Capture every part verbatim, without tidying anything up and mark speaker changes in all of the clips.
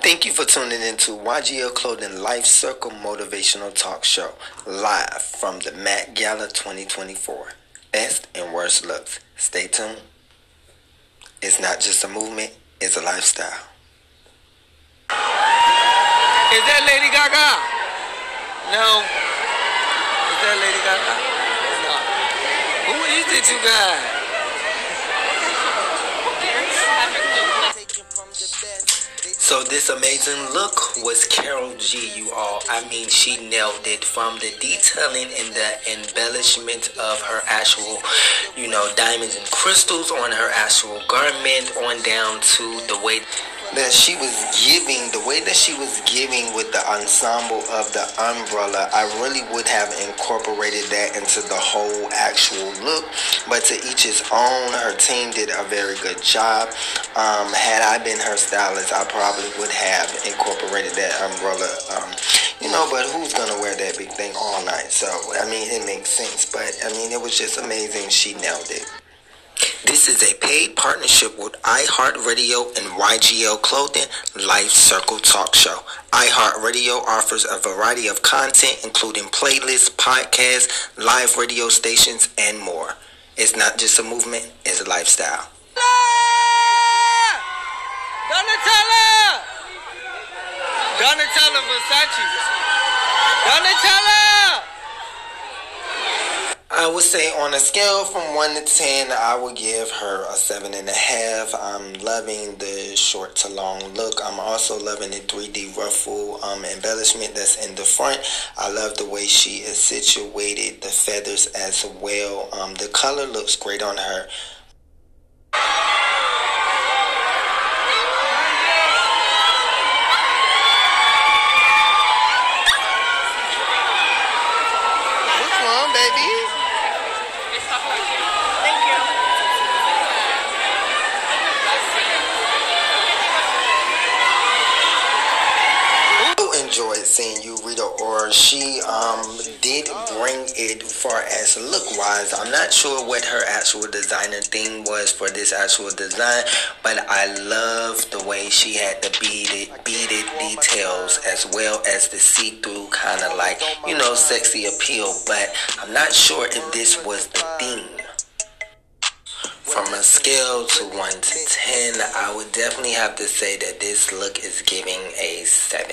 Speaker 1: Thank you for tuning into Y G L Clothing Life Circle Motivational Talk Show, live from the Met Gala twenty twenty-four. Best and worst looks. Stay tuned. It's not just a movement, it's a lifestyle.
Speaker 2: Is that Lady Gaga? No. Is that Lady Gaga? No. Who is it, you guys?
Speaker 1: So this amazing look was Karol G, you all. I mean, she nailed it, from the detailing and the embellishment of her actual, you know, diamonds and crystals on her actual garment, on down to the way that she was giving, the way that she was giving with the ensemble of the umbrella. I really would have incorporated that into the whole actual look, but to each his own. Her team did a very good job. Um, had I been her stylist, I probably would have incorporated that umbrella, um, you know, but who's gonna wear that big thing all night? So, I mean, it makes sense, but I mean, it was just amazing. She nailed it. This is a paid partnership with iHeartRadio and Y G L Clothing Life Circle Talk Show. iHeartRadio offers a variety of content, including playlists, podcasts, live radio stations, and more. It's not just a movement, it's a lifestyle.
Speaker 2: Donatella! Donatella Versace. Donatella!
Speaker 1: I would say on a scale from one to ten, I would give her a seven and a half. I'm loving the short to long look. I'm also loving the three D ruffle um, embellishment that's in the front. I love the way she is situated, the feathers as well. Um, the color looks great on her. What's wrong, baby? Enjoyed seeing you, Rita Ora. She um did bring it far as look wise. I'm not sure what her actual designer theme was for this actual design, but I love the way she had the beaded beaded details as well as the see-through kind of like, you know, sexy appeal, but I'm not sure if this was the theme. From a scale to one to ten, I would definitely have to say that this look is giving a seven.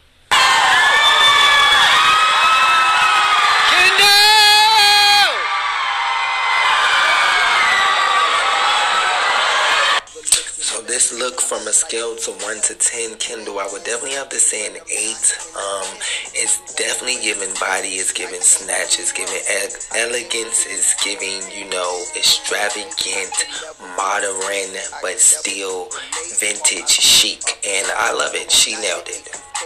Speaker 1: So this look from a scale to one to ten, Kendall, I would definitely have to say an eight. Um, it's definitely giving body, it's giving snatch, it's giving e- elegance, it's giving, you know, extravagant, modern, but still vintage chic. And I love it. She nailed it.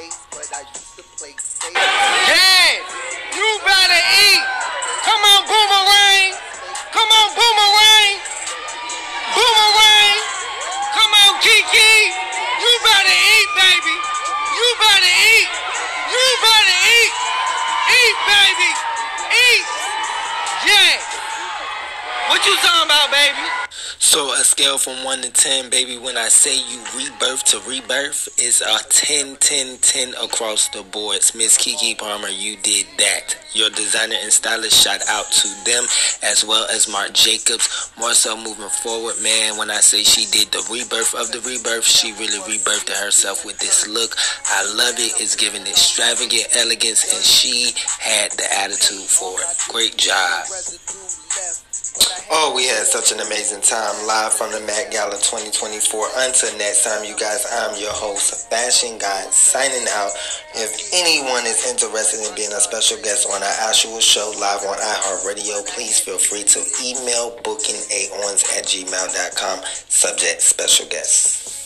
Speaker 2: Yes! You better eat! Come on, Boomerang! Come on, Boomerang! Boomerang! Come on, Kiki! You better eat, baby! You better eat! You better eat! Eat, baby! Eat! Yeah! What you talking about, baby?
Speaker 1: So a scale from one to ten, baby, when I say you rebirth to rebirth, is a ten, ten, ten across the boards. Miss Keke Palmer, you did that. Your designer and stylist, shout out to them, as well as Marc Jacobs. More so moving forward, man, when I say she did the rebirth of the rebirth, she really rebirthed herself with this look. I love it. It's giving extravagant elegance, and she had the attitude for it. Great job. Oh, we had such an amazing time live from the Met Gala twenty twenty-four. Until next time, you guys, I'm your host, Fashion Guy, signing out. If anyone is interested in being a special guest on our actual show live on iHeartRadio, please feel free to email booking eight ons at gmail dot com, subject special guests.